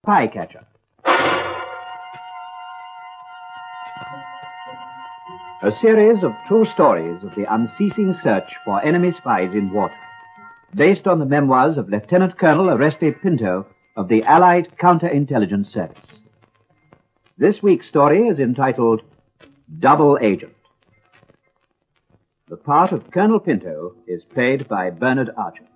Spycatcher. A series of true stories of the unceasing search for enemy spies in wartime, based on the memoirs of Lieutenant Colonel Oreste Pinto of the Allied Counterintelligence Service. This week's story is entitled Double Agent. The part of Colonel Pinto is played by Bernard Archer.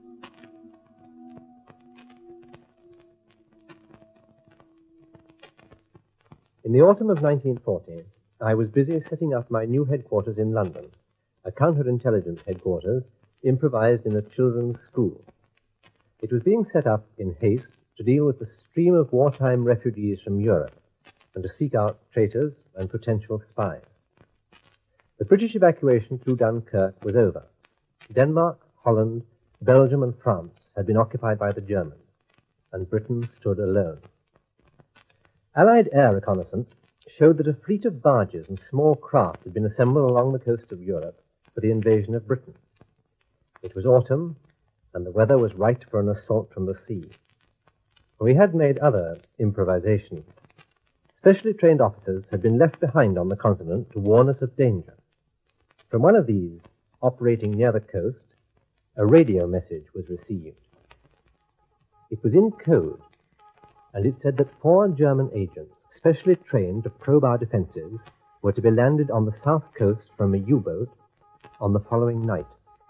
In the autumn of 1940, I was busy setting up my new headquarters in London, a counterintelligence headquarters improvised in a children's school. It was being set up in haste to deal with the stream of wartime refugees from Europe and to seek out traitors and potential spies. The British evacuation through Dunkirk was over. Denmark, Holland, Belgium, and France had been occupied by the Germans, and Britain stood alone. Allied air reconnaissance showed that a fleet of barges and small craft had been assembled along the coast of Europe for the invasion of Britain. It was autumn, and the weather was right for an assault from the sea. We had made other improvisations. Specially trained officers had been left behind on the continent to warn us of danger. From one of these, operating near the coast, a radio message was received. It was in code, and it said that 4 German agents, specially trained to probe our defenses, were to be landed on the south coast from a U-boat on the following night.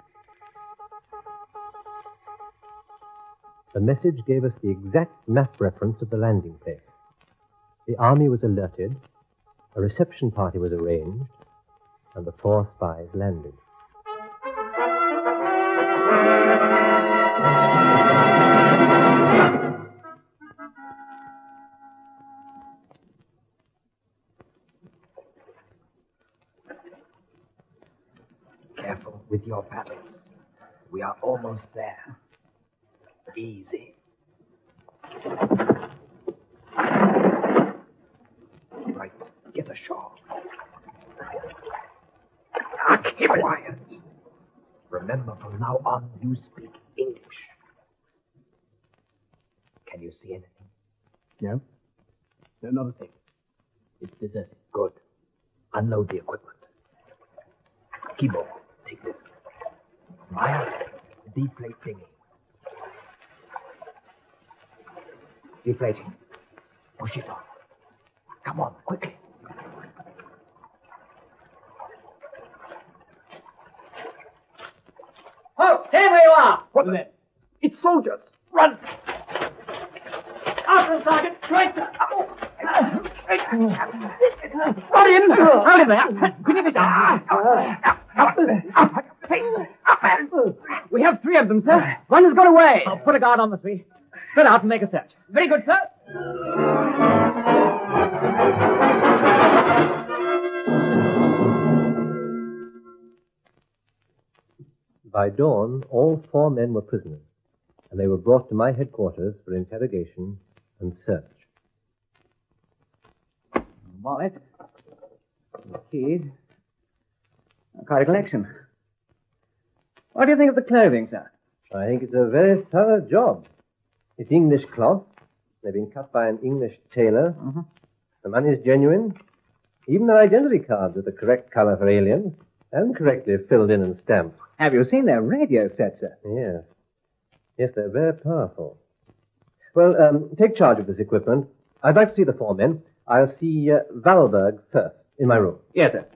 The message gave us the exact map reference of the landing place. The army was alerted, a reception party was arranged, and the 4 spies landed. Careful with your paddles. We are almost there. Easy. Right, get ashore. Keep quiet. Remember, from now on, you speak English. Can you see anything? No. No, not a thing. It's deserted. Good. Unload the equipment. Kibo, take this. Maya, deflate thingy. Deflating. Push it on. Come on, quickly. Oh, stay where you are! What the? It's soldiers. Run! After them, Sergeant. Right, sir. Got him! Hold him there. Give me this arm. We have 3 of them, sir. One has got away. I'll put a guard on the 3. Spread out and make a search. Very good, sir. By dawn, all 4 men were prisoners, and they were brought to my headquarters for interrogation and search. Wallet. Keys. Quite a collection. What do you think of the clothing, sir? I think it's a very thorough job. It's English cloth. They've been cut by an English tailor. Mm-hmm. The money's genuine. Even their identity cards are the correct color for aliens, and correctly filled in and stamped. Have you seen their radio set, sir? Yes. Yes, they're very powerful. Well, take charge of this equipment. I'd like to see the 4 men. I'll see Valberg first, in my room. Yes, sir.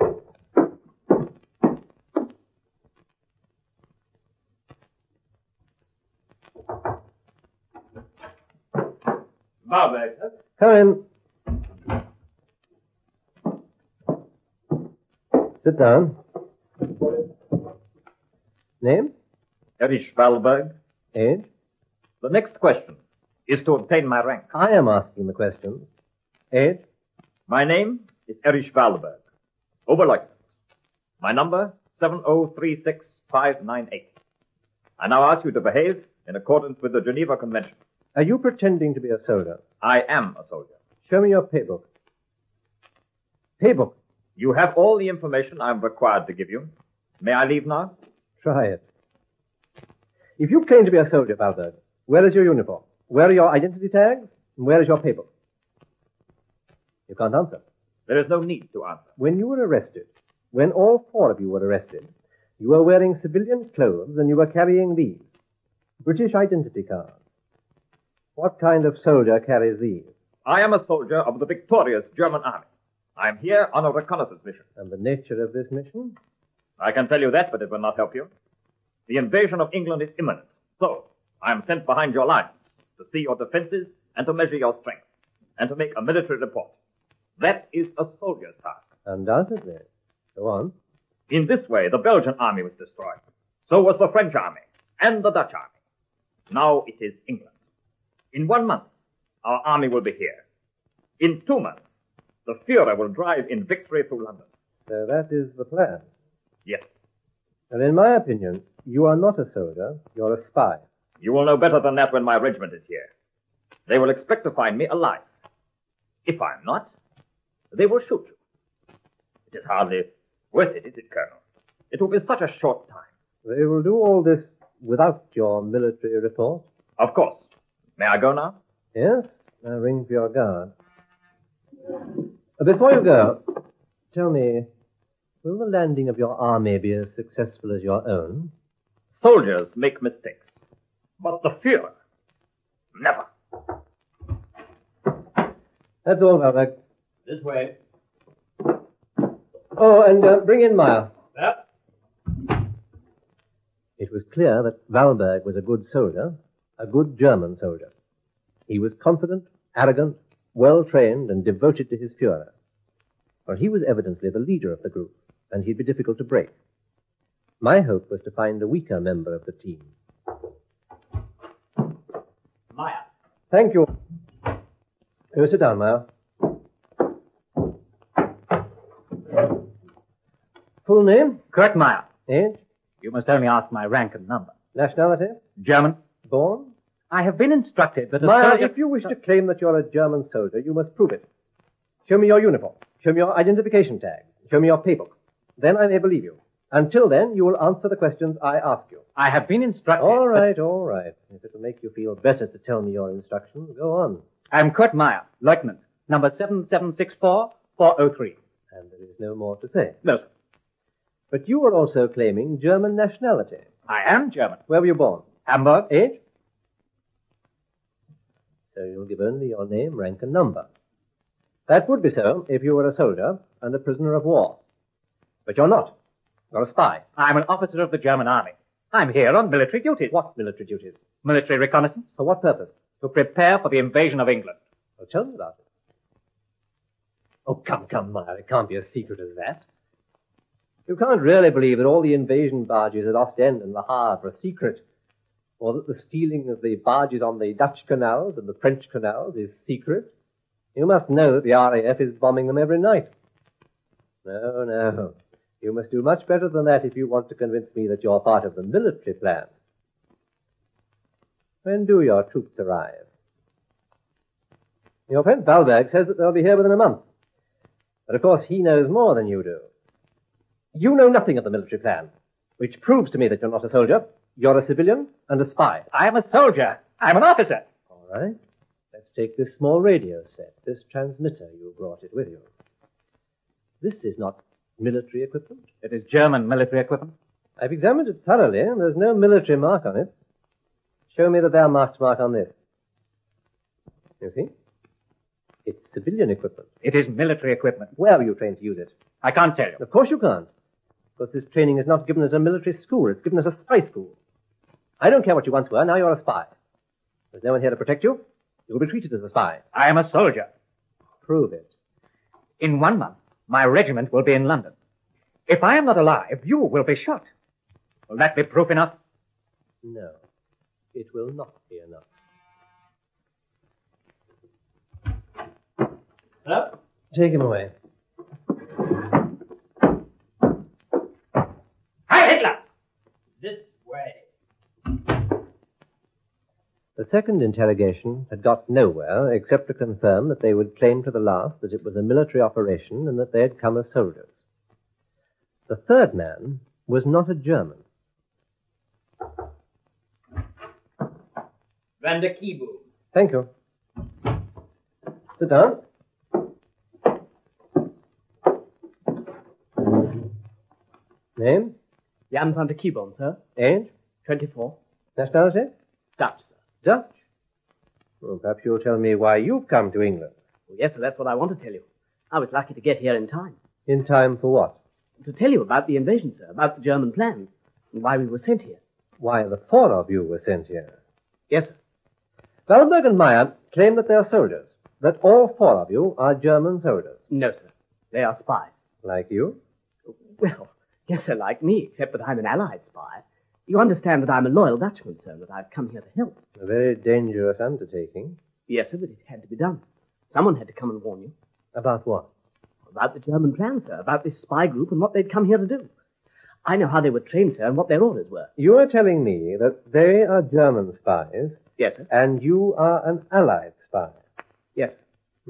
Valberg, sir. Come in. Sit down. Name? Erich Valberg. Age? The next question is to obtain my rank. I am asking the questions. Age? My name is Erich Valberg, Oberleutnant. My number, 7036598. I now ask you to behave in accordance with the Geneva Convention. Are you pretending to be a soldier? I am a soldier. Show me your paybook. Paybook? You have all the information I'm required to give you. May I leave now? Try it. If you claim to be a soldier, Valberg, where is your uniform? Where are your identity tags? And where is your paper? You can't answer. There is no need to answer. When you were arrested, when all four of you were arrested, you were wearing civilian clothes and you were carrying these. British identity cards. What kind of soldier carries these? I am a soldier of the victorious German army. I am here on a reconnaissance mission. And the nature of this mission? I can tell you that, but it will not help you. The invasion of England is imminent. So, I am sent behind your lines to see your defenses and to measure your strength and to make a military report. That is a soldier's task. Undoubtedly. Go on. In this way, the Belgian army was destroyed. So was the French army and the Dutch army. Now it is England. In 1 month, our army will be here. In 2 months, the Führer will drive in victory through London. So that is the plan. Yes. And in my opinion, you are not a soldier, you're a spy. You will know better than that when my regiment is here. They will expect to find me alive. If I'm not, they will shoot you. It is hardly worth it, is it, Colonel? It will be such a short time. They will do all this without your military report? Of course. May I go now? Yes, I'll ring for your guard. Before you go, tell me, will the landing of your army be as successful as your own? Soldiers make mistakes. But the Führer, never. That's all, Valberg. This way. Oh, and bring in Meyer. Yep. It was clear that Valberg was a good soldier, a good German soldier. He was confident, arrogant, well-trained, and devoted to his Führer. For he was evidently the leader of the group, and he'd be difficult to break. My hope was to find a weaker member of the team. Meyer. Thank you. You sit down, Meyer. Full name? Kurt Meyer. Age? You must only ask my rank and number. Nationality? German. Born? I have been instructed that a Meyer, soldier... if you wish to claim that you're a German soldier, you must prove it. Show me your uniform. Show me your identification tag. Show me your paybook. Then I may believe you. Until then, you will answer the questions I ask you. I have been instructed... All right, all right. If it will make you feel better to tell me your instructions, go on. I'm Kurt Meyer, Lieutenant, number 7764-403. And there is no more to say. No, sir. But you are also claiming German nationality. I am German. Where were you born? Hamburg. Age? So you'll give only your name, rank, and number. That would be so if you were a soldier and a prisoner of war. But you're not. You're a spy. I'm an officer of the German army. I'm here on military duties. What military duties? Military reconnaissance. For what purpose? To prepare for the invasion of England. Well, tell me about it. Oh, come, Meyer. It can't be as secret as that. You can't really believe that all the invasion barges at Ostend and Le Havre are secret, or that the stealing of the barges on the Dutch canals and the French canals is secret. You must know that the RAF is bombing them every night. No. You must do much better than that if you want to convince me that you're part of the military plan. When do your troops arrive? Your friend Valberg says that they'll be here within a month. But of course he knows more than you do. You know nothing of the military plan, which proves to me that you're not a soldier. You're a civilian and a spy. I am a soldier. I'm an officer. All right. Let's take this small radio set, this transmitter. You brought it with you. This is not military equipment. It is German military equipment. I've examined it thoroughly, and there's no military mark on it. Show me the Wehrmacht mark on this. You see? It's civilian equipment. It is military equipment. Where were you trained to use it? I can't tell you. Of course you can't. Because this training is not given at a military school. It's given at a spy school. I don't care what you once were. Now you're a spy. There's no one here to protect you. You'll be treated as a spy. I am a soldier. Prove it. In 1 month, my regiment will be in London. If I am not alive, you will be shot. Will that be proof enough? No. It will not be enough. Up. Take him away. Heil Hitler! This way. The second interrogation had got nowhere except to confirm that they would claim to the last that it was a military operation and that they had come as soldiers. The third man was not a German. Van der Kieboom. Thank you. Sit down. Name? Jan van der Kiebon, sir. Age? 24. Nationality? Dutch, sir. Dutch. Well, perhaps you'll tell me why you've come to England. Oh, yes, sir, that's what I want to tell you. I was lucky to get here in time. In time for what? To tell you about the invasion, sir, about the German plans, and why we were sent here. Why the four of you were sent here. Yes, sir. Wallenberg and Meyer claim that they're soldiers, that all four of you are German soldiers. No, sir. They are spies. Like you? Well, yes, sir, like me, except that I'm an Allied spy. You understand that I'm a loyal Dutchman, sir, that I've come here to help. A very dangerous undertaking. Yes, sir, but it had to be done. Someone had to come and warn you. About what? About the German plan, sir, about this spy group and what they'd come here to do. I know how they were trained, sir, and what their orders were. You are telling me that they are German spies, Yes, sir. and you are an Allied spy. Yes, sir.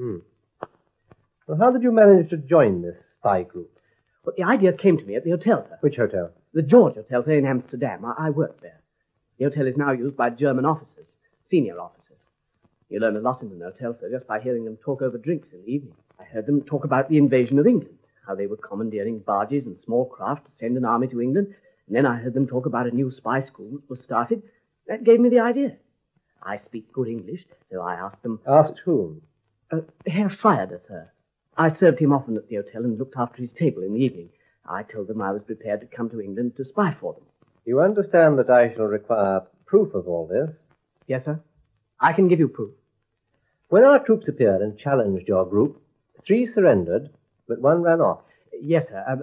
Well, how did you manage to join this spy group? Well, the idea came to me at the hotel, sir. Which hotel? The George Hotel, sir, in Amsterdam. I worked there. The hotel is now used by German officers, senior officers. You learn a lot in an hotel, sir, just by hearing them talk over drinks in the evening. I heard them talk about the invasion of England, how they were commandeering barges and small craft to send an army to England, and then I heard them talk about a new spy school that was started. That gave me the idea. I speak good English, so I asked them... Asked whom? Herr Schreider, sir. I served him often at the hotel and looked after his table in the evening. I told them I was prepared to come to England to spy for them. You understand that I shall require proof of all this? Yes, sir. I can give you proof. When our troops appeared and challenged your group, 3 surrendered, but 1 ran off. Yes, sir.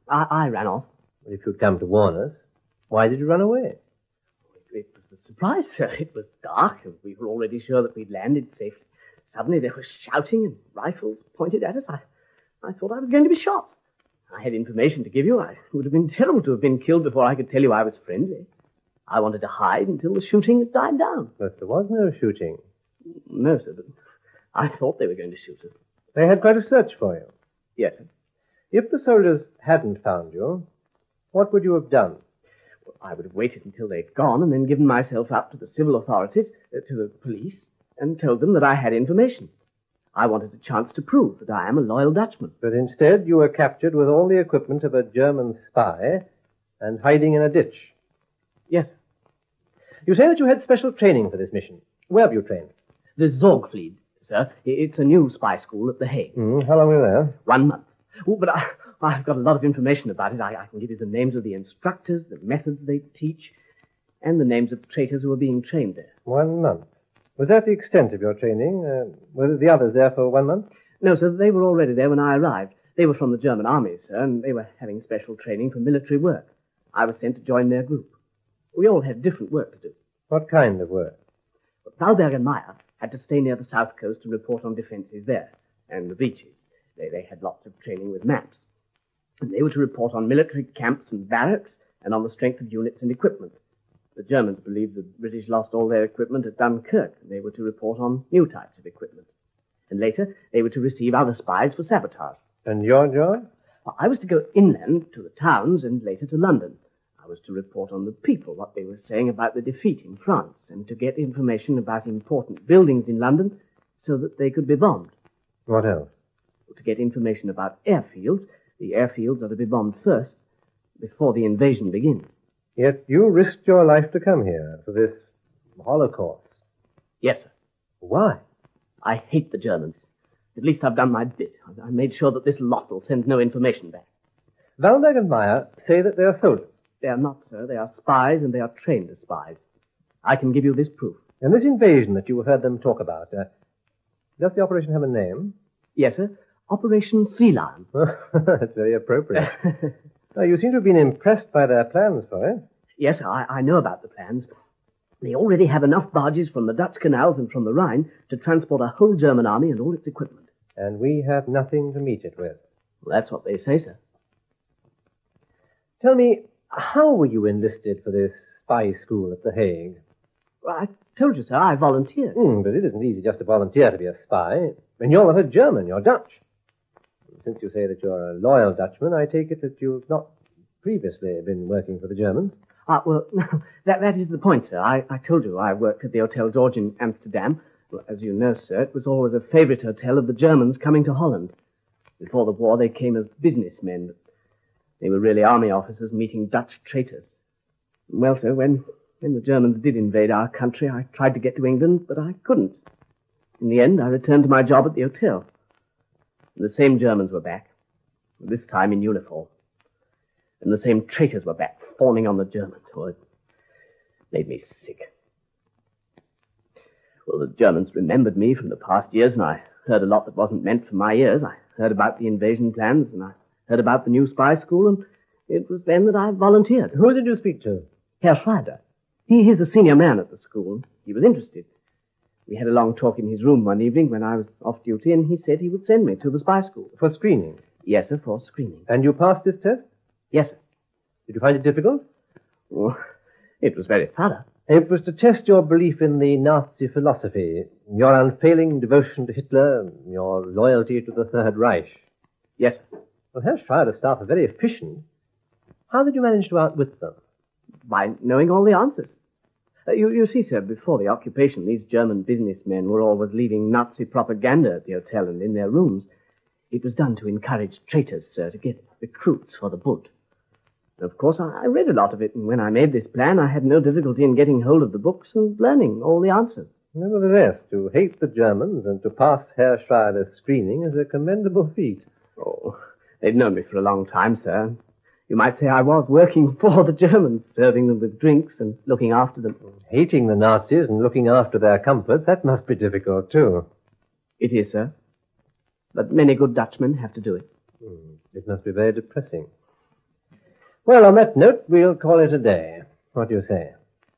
I ran off. If you'd come to warn us, why did you run away? It was a surprise, sir. It was dark, and we were already sure that we'd landed safely. Suddenly there was shouting and rifles pointed at us. I thought I was going to be shot. I had information to give you. It would have been terrible to have been killed before I could tell you I was friendly. I wanted to hide until the shooting had died down. But there was no shooting. No, sir, but I thought they were going to shoot us. They had quite a search for you. Yes, sir. If the soldiers hadn't found you, what would you have done? Well, I would have waited until they'd gone and then given myself up to the civil authorities, to the police, and told them that I had information. I wanted a chance to prove that I am a loyal Dutchman. But instead you were captured with all the equipment of a German spy and hiding in a ditch. Yes, sir. You say that you had special training for this mission. Where have you trained? The Zorgvliet, sir. It's a new spy school at The Hague. How long were you there? 1 month. Oh, but I've got a lot of information about it. I can give you the names of the instructors, the methods they teach, and the names of traitors who are being trained there. 1 month. Was that the extent of your training? Were the others there for 1 month? No, sir, they were already there when I arrived. They were from the German army, sir, and they were having special training for military work. I was sent to join their group. We all had different work to do. What kind of work? Thalberg and Meyer had to stay near the south coast and report on defenses there, and the beaches. They had lots of training with maps. And they were to report on military camps and barracks, and on the strength of units and equipment. The Germans believed the British lost all their equipment at Dunkirk, and they were to report on new types of equipment. And later, they were to receive other spies for sabotage. And your job? Well, I was to go inland to the towns and later to London. I was to report on the people, what they were saying about the defeat in France, and to get information about important buildings in London so that they could be bombed. What else? To get information about airfields. The airfields are to be bombed first, before the invasion begins. Yet you risked your life to come here for this Holocaust. Yes, sir. Why? I hate the Germans. At least I've done my bit. I made sure that this lot will send no information back. Wallenberg and Meyer say that they are soldiers. They are not, sir. They are spies, and they are trained as spies. I can give you this proof. And this invasion that you heard them talk about, does the operation have a name? Yes, sir. Operation Sea Lion. That's very appropriate. You seem to have been impressed by their plans for it. Yes, I know about the plans. They already have enough barges from the Dutch canals and from the Rhine to transport a whole German army and all its equipment. And we have nothing to meet it with. Well, that's what they say, sir. Tell me, how were you enlisted for this spy school at The Hague? Well, I told you, sir, I volunteered. But it isn't easy just to volunteer to be a spy. And you're not a German, you're Dutch. Since you say that you're a loyal Dutchman, I take it that you've not previously been working for the Germans. Well, that is the point, sir. I told you I worked at the Hotel George in Amsterdam. Well, as you know, sir, it was always a favorite hotel of the Germans coming to Holland. Before the war, they came as businessmen, but they were really army officers meeting Dutch traitors. Well, sir, when the Germans did invade our country, I tried to get to England, but I couldn't. In the end, I returned to my job at the hotel. And the same Germans were back, this time in uniform. And the same traitors were back, fawning on the Germans. Oh, it made me sick. Well, the Germans remembered me from the past years, and I heard a lot that wasn't meant for my ears. I heard about the invasion plans, and I heard about the new spy school, and it was then that I volunteered. Who did you speak to? Herr Schrader. He's a senior man at the school. He was interested. We had a long talk in his room one evening when I was off duty, and he said he would send me to the spy school. For screening? Yes, sir, for screening. And you passed this test? Yes, sir. Did you find it difficult? Oh, it was very thorough. It was to test your belief in the Nazi philosophy, your unfailing devotion to Hitler, your loyalty to the Third Reich. Yes, sir. Well, Herr Schrader's staff are very efficient. How did you manage to outwit them? By knowing all the answers. You see, sir, before the occupation, these German businessmen were always leaving Nazi propaganda at the hotel and in their rooms. It was done to encourage traitors, sir, to get recruits for the Bund. Of course, I read a lot of it, and when I made this plan, I had no difficulty in getting hold of the books and learning all the answers. Nevertheless, to hate the Germans and to pass Herr Schrader's screening is a commendable feat. Oh, they'd known me for a long time, sir. You might say I was working for the Germans, serving them with drinks and looking after them. Hating the Nazis and looking after their comforts, that must be difficult, too. It is, sir. But many good Dutchmen have to do it. It must be very depressing. Well, on that note, we'll call it a day. What do you say?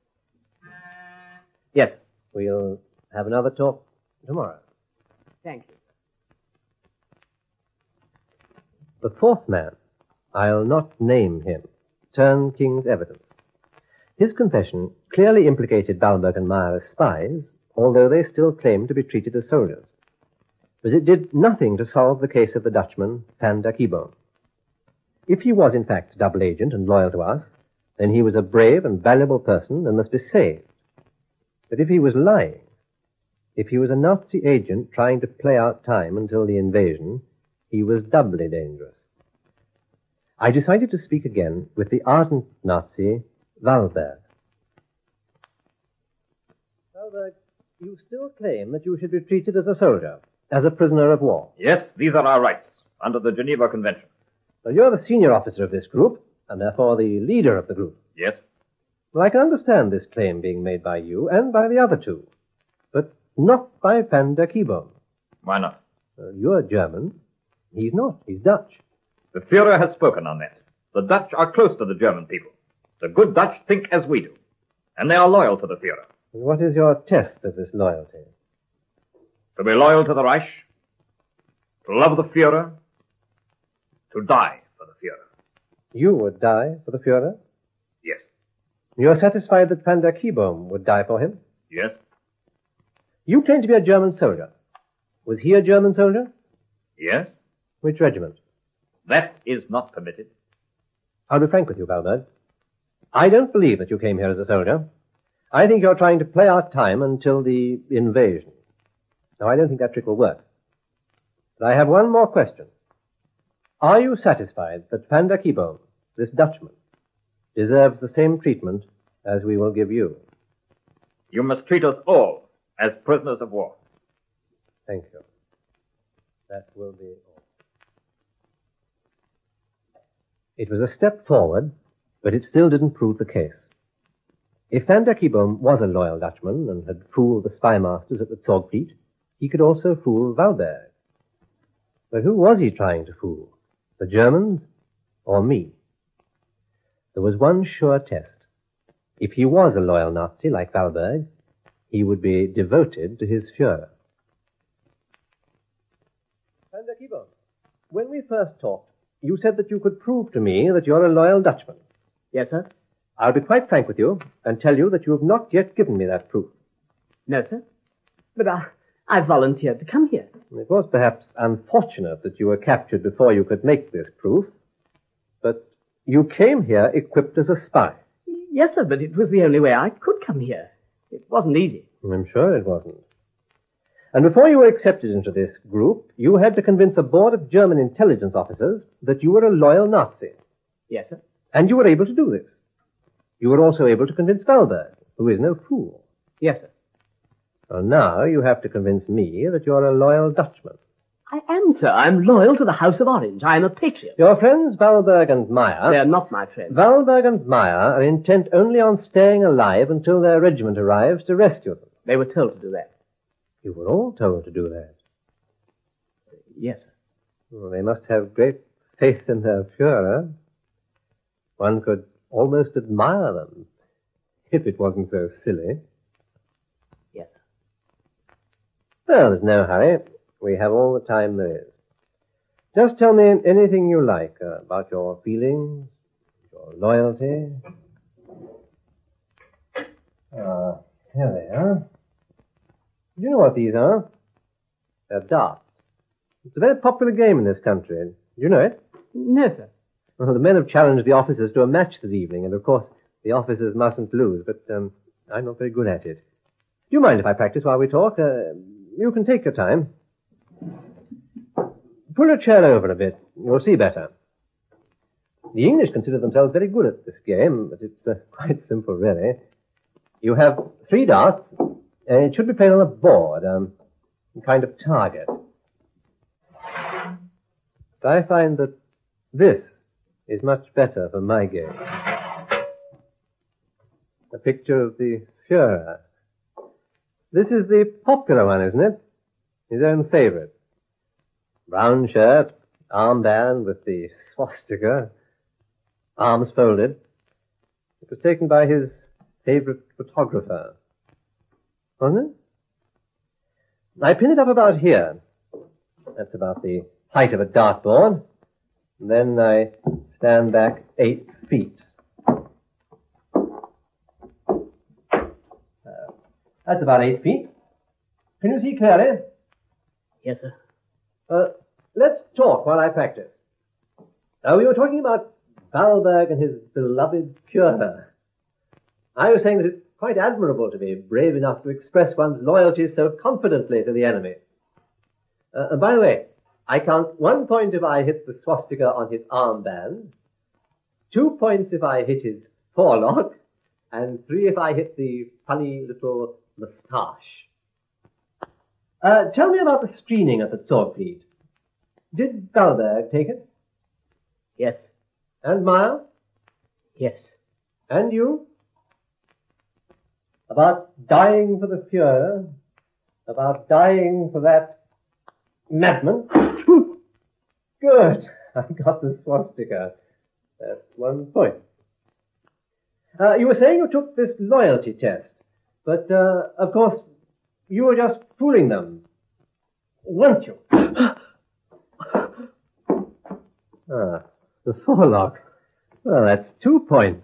Yes. We'll have another talk tomorrow. Thank you. The fourth man, I'll not name him, turned King's evidence. His confession clearly implicated Balberg and Meyer as spies, although they still claimed to be treated as soldiers. But it did nothing to solve the case of the Dutchman, Van der Kieboom. If he was in fact a double agent and loyal to us, then he was a brave and valuable person and must be saved. But if he was lying, if he was a Nazi agent trying to play out time until the invasion, he was doubly dangerous. I decided to speak again with the ardent Nazi, Walberg. Walberg, you still claim that you should be treated as a soldier, as a prisoner of war. Yes, these are our rights, under the Geneva Convention. Well, you're the senior officer of this group, and therefore the leader of the group. Yes? Well, I can understand this claim being made by you and by the other two, but not by Van der Kieboom. Why not? You're German. He's not. He's Dutch. The Führer has spoken on that. The Dutch are close to the German people. The good Dutch think as we do, and they are loyal to the Führer. What is your test of this loyalty? To be loyal to the Reich, to love the Führer, to die for the Führer. You would die for the Führer? Yes. You're satisfied that Van der Kieboom would die for him? Yes? You claim to be a German soldier. Was he a German soldier? Yes? Which regiment? That is not permitted. I'll be frank with you, Walberg. I don't believe that you came here as a soldier. I think you're trying to play out time until the invasion. Now, I don't think that trick will work. But I have one more question. Are you satisfied that Van der Kieboom, this Dutchman, deserves the same treatment as we will give you? You must treat us all as prisoners of war. Thank you. That will be all. It was a step forward, but it still didn't prove the case. If Van der Kieboom was a loyal Dutchman and had fooled the spy masters at the Zorgvliet, he could also fool Walberg. But who was he trying to fool? The Germans or me? There was one sure test. If he was a loyal Nazi like Walberg, he would be devoted to his Führer. Van der Kieboom, when we first talked, you said that you could prove to me that you're a loyal Dutchman. Yes, sir? I'll be quite frank with you and tell you that you have not yet given me that proof. No, sir. But I volunteered to come here. It was perhaps unfortunate that you were captured before you could make this proof, but you came here equipped as a spy. Yes, sir, but it was the only way I could come here. It wasn't easy. I'm sure it wasn't. And before you were accepted into this group, you had to convince a board of German intelligence officers that you were a loyal Nazi. Yes, sir. And you were able to do this. You were also able to convince Valberg, who is no fool. Yes, sir. Well, now you have to convince me that you're a loyal Dutchman. I am, sir. I'm loyal to the House of Orange. I am a patriot. Your friends Valberg and Meyer... They are not my friends. Valberg and Meyer are intent only on staying alive until their regiment arrives to rescue them. They were told to do that. You were all told to do that. Yes, sir. Well, they must have great faith in their Führer. One could almost admire them, if it wasn't so silly. Yes, sir. Well, there's no hurry. We have all the time there is. Just tell me anything you like about your feelings, your loyalty. Here they are. Do you know what these are? They're darts. It's a very popular game in this country. Do you know it? No, sir. Well, the men have challenged the officers to a match this evening, and of course the officers mustn't lose, but I'm not very good at it. Do you mind if I practice while we talk? You can take your time. Pull your chair over a bit. You'll see better. The English consider themselves very good at this game, but it's quite simple, really. You have 3 darts, and it should be played on a board, a kind of target. But I find that this is much better for my game. A picture of the Führer. This is the popular one, isn't it? His own favorite. Brown shirt, armband with the swastika, arms folded. It was taken by his favorite photographer. Wasn't it? I pin it up about here. That's about the height of a dartboard. And then I stand back 8 feet. That's about 8 feet. Can you see clearly? Yes, sir. Let's talk while I practice. Now, we were talking about Valberg and his beloved Führer. I was saying that it's quite admirable to be brave enough to express one's loyalty so confidently to the enemy. And by the way, I count 1 point if I hit the swastika on his armband, 2 points if I hit his forelock, and 3 if I hit the funny little moustache. Tell me about the screening at the Zorgfried. Did Valberg take it? Yes. And Meyer? Yes. And you? About dying for the Führer? About dying for that madman? Good. I got the swastika. That's 1 point. You were saying you took this loyalty test, but, of course, you were just fooling them, weren't you? The forelock. Well, that's 2 points.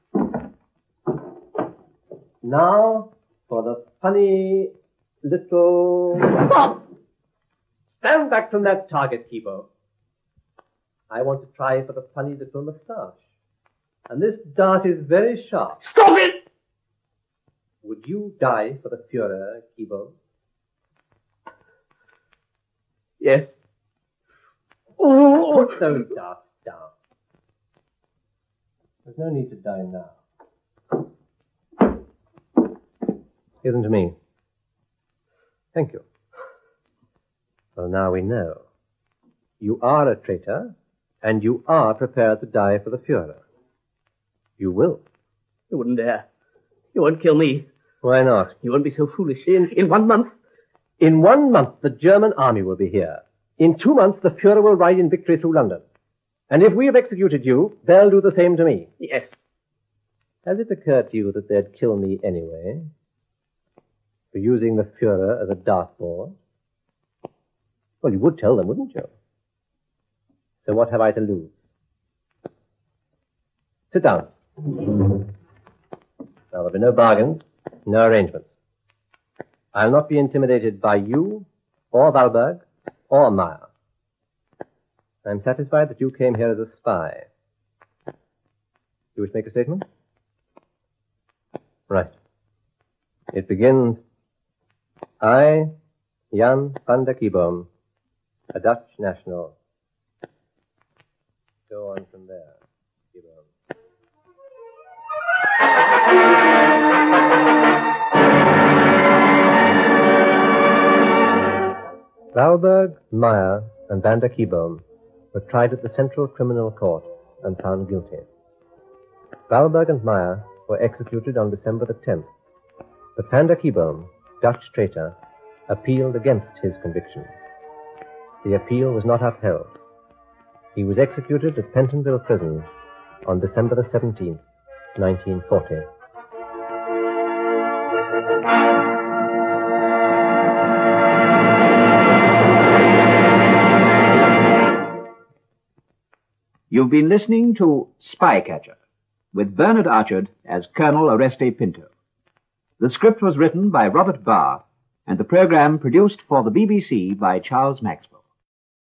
Now, for the funny little... Stop! Stand back from that target, Kibo. I want to try for the funny little moustache. And this dart is very sharp. Stop it! Would you die for the Führer, Kibo? Yes. Put those darts down. There's no need to die now. Give them to me. Thank you. Well, now we know. You are a traitor, and you are prepared to die for the Führer. You will. You wouldn't dare. You won't kill me. Why not? You won't be so foolish. In 1 month. In 1 month, the German army will be here. In 2 months, the Führer will ride in victory through London. And if we have executed you, they'll do the same to me. Yes. Has it occurred to you that they'd kill me anyway? For using the Führer as a dartboard? Well, you would tell them, wouldn't you? So what have I to lose? Sit down. Now, there'll be no bargains, no arrangements. I'll not be intimidated by you, or Valberg, or Meyer. I'm satisfied that you came here as a spy. You wish to make a statement? Right. It begins, I, Jan van der Kieboom, a Dutch national. Go on from there, Kieboom. Valberg, Meyer, and van der Kieboom were tried at the Central Criminal Court and found guilty. Valberg and Meyer were executed on December the 10th, but van der Kieboom, Dutch traitor, appealed against his conviction. The appeal was not upheld. He was executed at Pentonville Prison on December the 17th, 1940. You've been listening to Spycatcher, with Bernard Archard as Colonel Oreste Pinto. The script was written by Robert Barr, and the program produced for the BBC by Charles Maxwell.